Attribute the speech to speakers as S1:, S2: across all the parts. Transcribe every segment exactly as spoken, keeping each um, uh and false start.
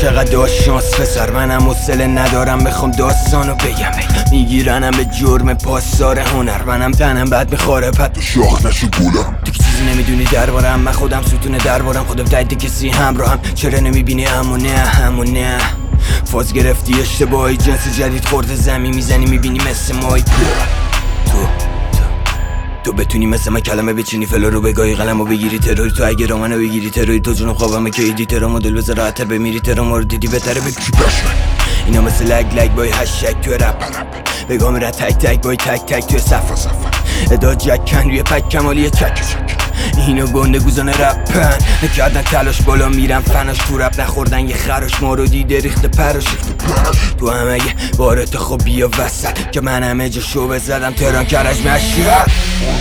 S1: چقدر داشت شانس پسر، منم حوصله ندارم بخوام داستانو بگم. میگیرنم به جرم پاسدار هنر، منم تنم بد میخوره پد
S2: شاخ نشو گولم.
S1: دیگه چیزی نمیدونی دربارم، من خودم ستون دربارم، خودم تایید کسی همراهم. چرا نمیبینی همو نه همو نه فاز گرفتی اشتباهی، جنس جدید خورده زمین میزنی میبینی مثل مای. تو تو تو بتونی مثل من کلمه بچینی فلو رو بگاهی قلم رو بگیری تروری، تو اگه رامنو بگیری تروری، تو جنوب خوابمه که ایدی ترا مدل بذار راحته بمیری ترا رو دیدی بهتره بگی
S2: بشمن
S1: اینا مثل لگ لگ بای هشتگ توی رپ بگاه میرن تک تک بای تک تک توی صفر ادا جکن روی پک کمالی چک اینو گنده گوزانه رپن نکردن تلاش بالا میرن فناش تو رپ نخوردن یه خراش ما رو دیده ریخت پراش تو همه یه بارت خب بیا وسط که من همه جا شو بزدم تهران کرج مشهد.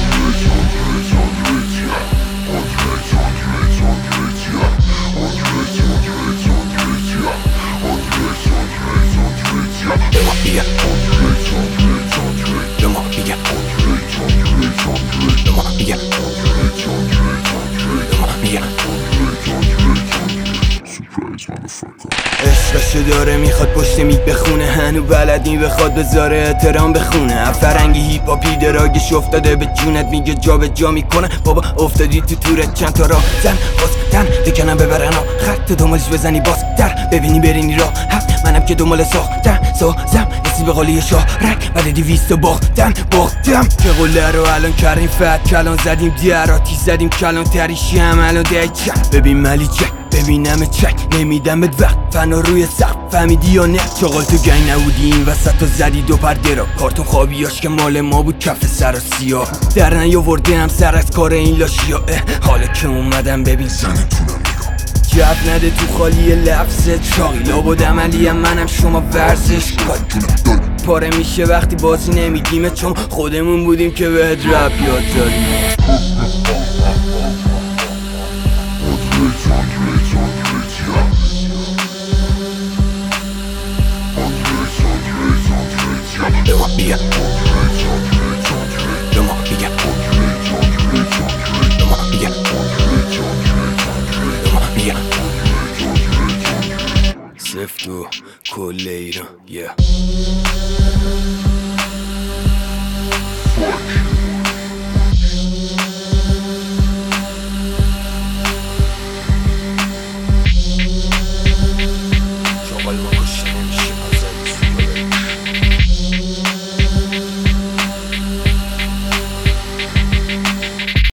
S1: عشقشو داره میخواد پشت میک بخونه، هنو بلد نی بخواد بذاره احترام بخونه. فرنگی هیپ هاپی دراگش افتاده به جونت میگه جا به جا میکنه. بابا افتادی تو تورت چند تا راه زن باز تن بکنم ببرن ها خط دنبالش بزنی باز در ببینی برینی راه هفت منم که دنبال ساختن سازم یسی به قالی شاه رک ولی دیویست باختن باختم که قله رو الان کردیم فت کلان زدیم دیراتی زدیم کلان تریشی هم الان دیچم ببین ملی چک ببینم چک نمیدم بد وقت فنا روی سقف فهمیدی یا نه چاقال تو گنگ نبودی این وسط تو زدی دو پرده را کارتون خوابیاش که مال ما بود کف سر و سیاه در نیاورده هم سر از کار این لاشیا حالا که اومدم ببین
S2: زنتونم
S1: جب نده تو خالی لفظت چاقی لابد عملی هم منم شما ورزش کن پاره میشه وقتی بازی نمیگیمه چون خودمون بودیم که بهت رپ یاد داریم. Yeah. Come on, yeah. Come on, yeah. Come on, yeah. سفت و کل ایران, yeah.